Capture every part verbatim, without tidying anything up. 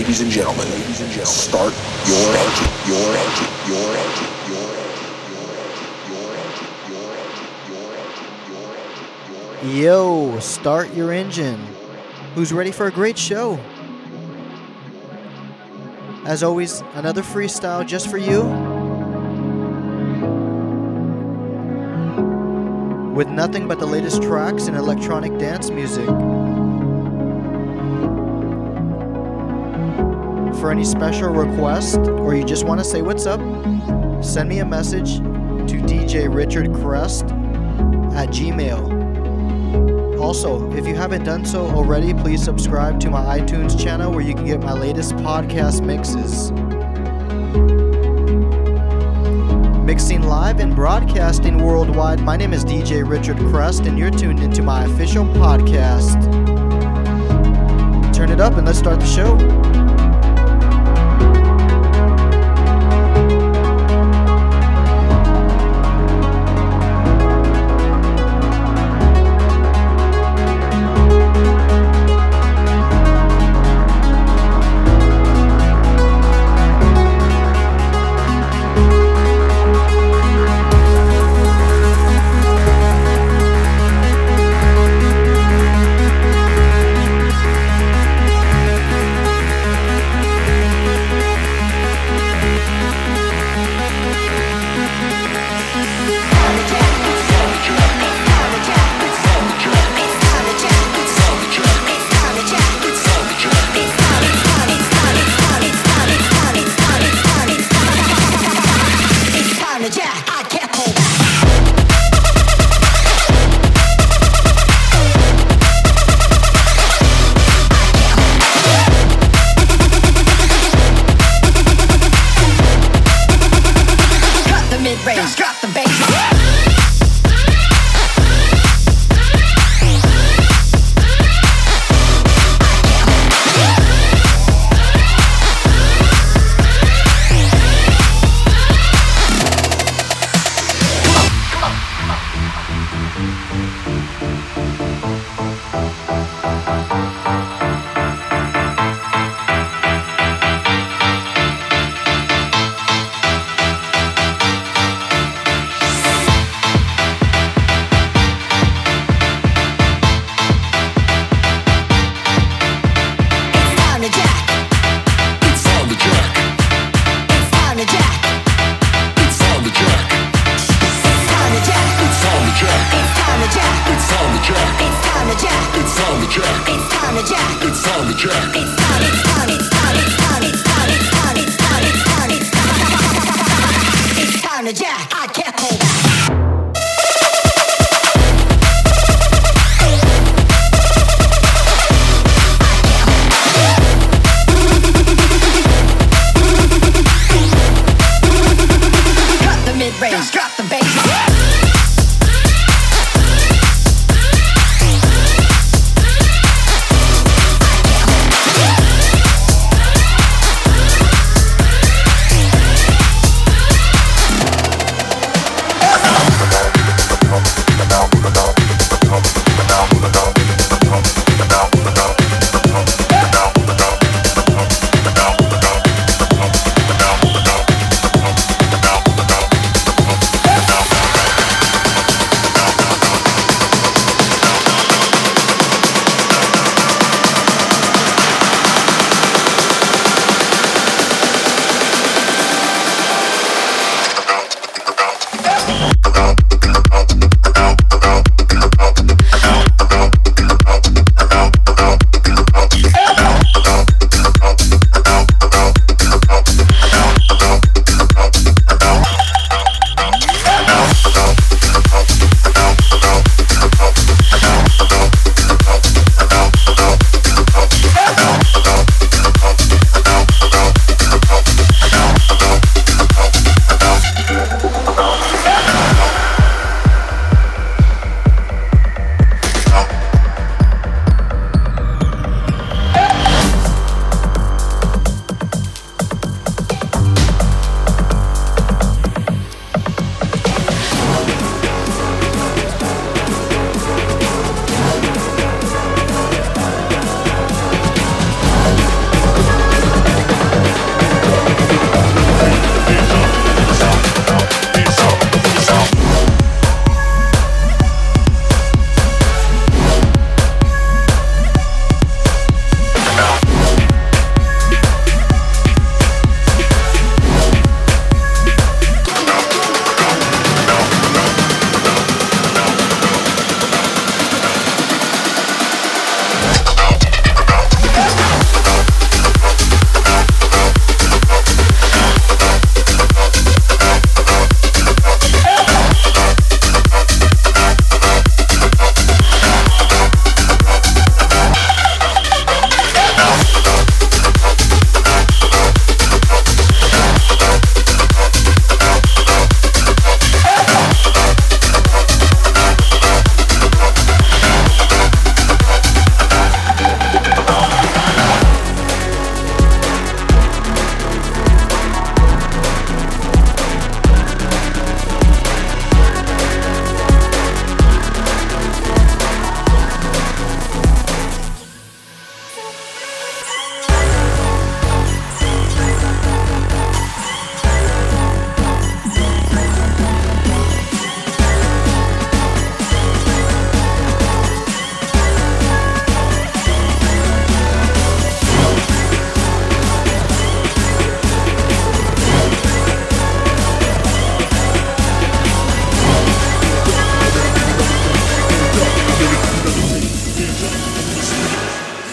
ladies and gentlemen, ladies and gentlemen, start your engine, your engine, your engine, your engine, your engine, your engine, your engine, your engine, your engine. Yo, start your engine. Who's ready for a great show? As always, another freestyle just for you. With nothing but the latest tracks in electronic dance music. For any special request, or you just want to say what's up, send me a message to D J Richard Crest at Gmail. Also, if you haven't done so already, please subscribe to my iTunes channel where you can get my latest podcast mixes. Mixing live and broadcasting worldwide, my name is D J Richard Crest, and you're tuned into my official podcast. Turn it up and let's start the show.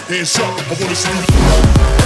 hands up, I wanna see you.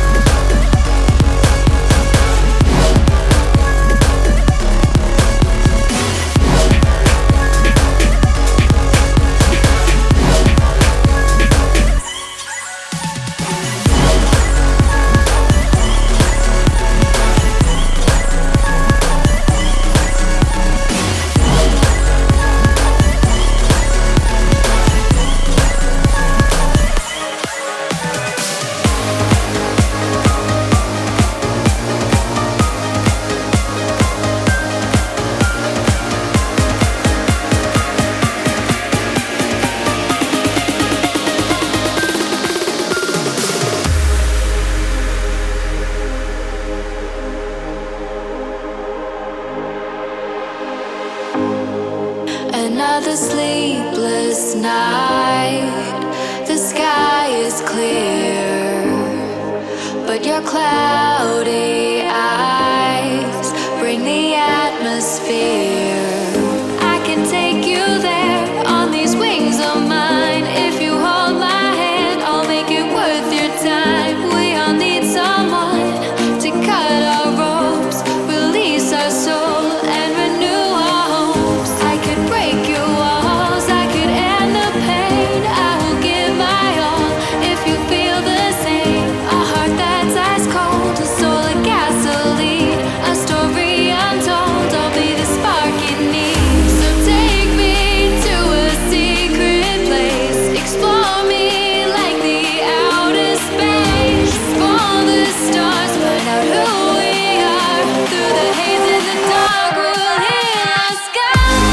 Another sleepless night. The sky is clear, but your cloudy eyes bring the atmosphere. I can take you there on these wings of mine. If you hold my hand, I'll make it worth your time. We all need someone to cut our ropes, release our soul, and renew our hopes. I could break your walls, I could end the pain. I will give my all if you feel the same. A heart that's ice cold, a soul of gasoline, a story untold. I'll be the spark you need. So take me to a secret place, explore me like the outer space. Explore the stars, find out who we are. Through the haze in the dark, we'll heal our skies.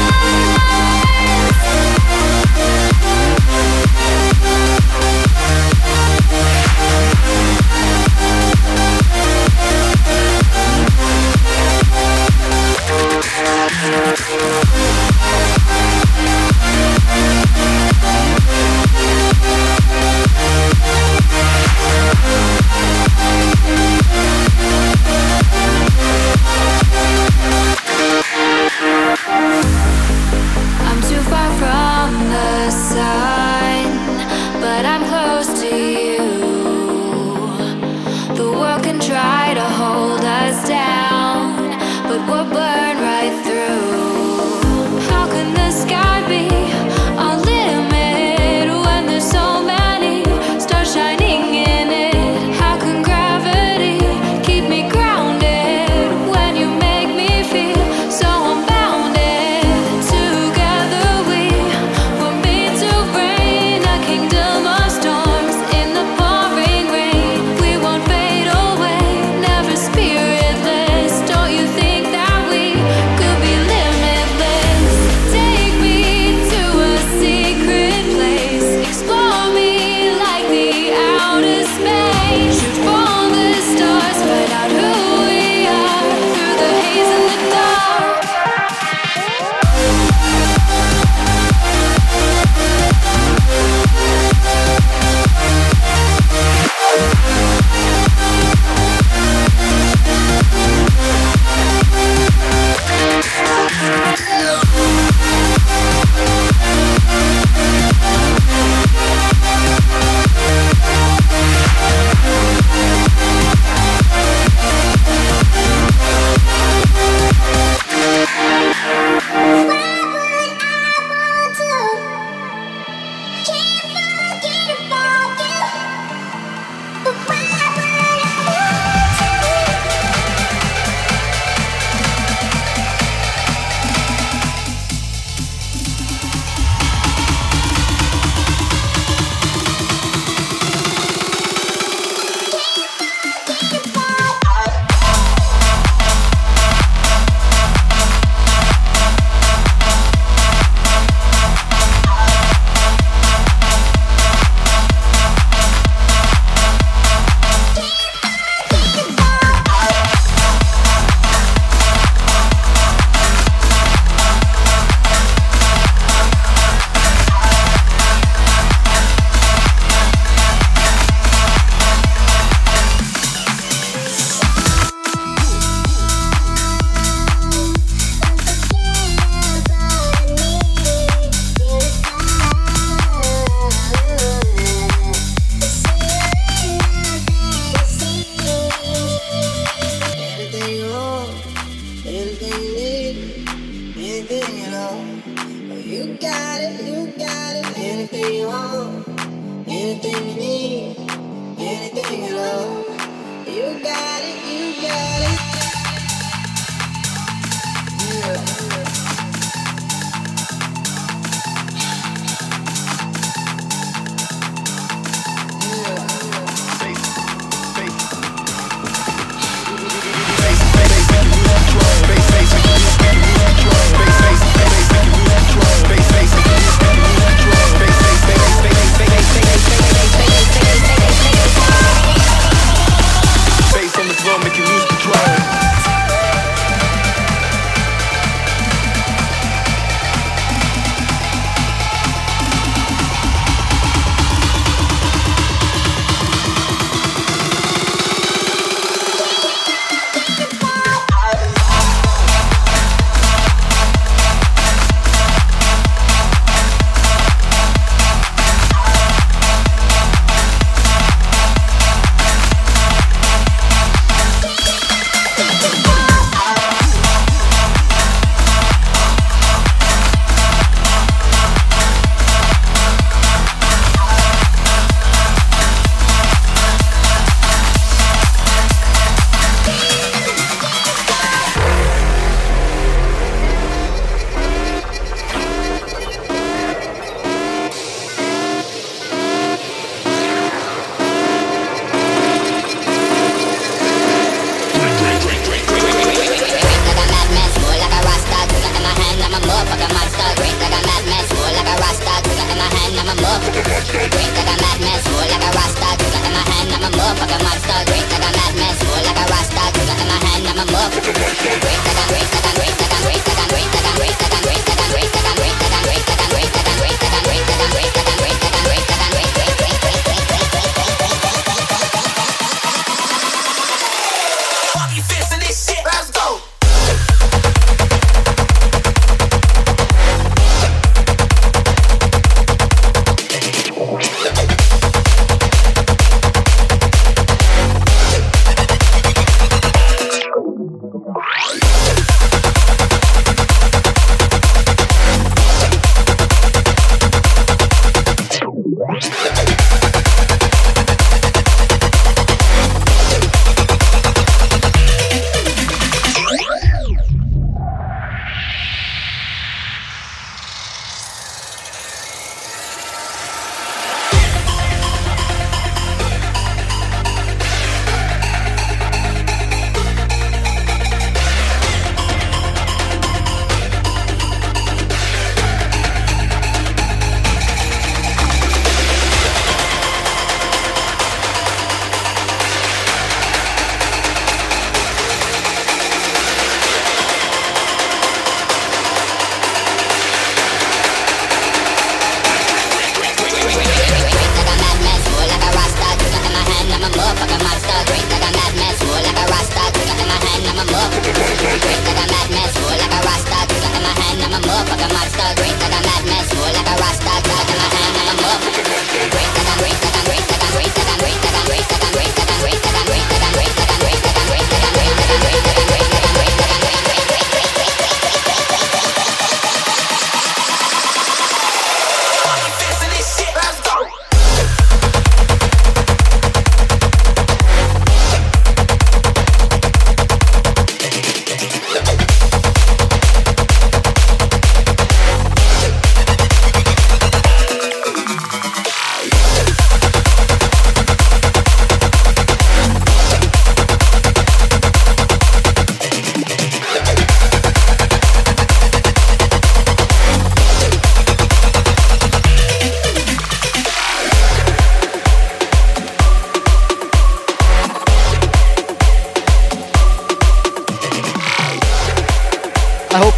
I'm too far from the sun, but I'm close to you. The world can try to hold us down, but we'll burn right through. How can the sky be our limit when there's so many stars shining in it? How can gravity keep me grounded when you make me feel so unbounded? Together we were made to reign a kingdom of stars.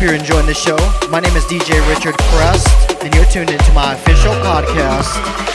you're enjoying the show. My name is D J Richard Crest, and you're tuned into my official podcast.